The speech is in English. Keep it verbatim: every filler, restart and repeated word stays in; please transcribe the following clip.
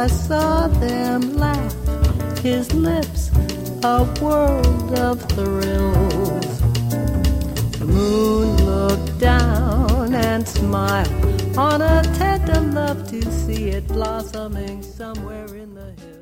I saw them laugh, his lips a world of thrills. The moon looked down and smiled on a tender love to see it blossoming somewhere in the hills.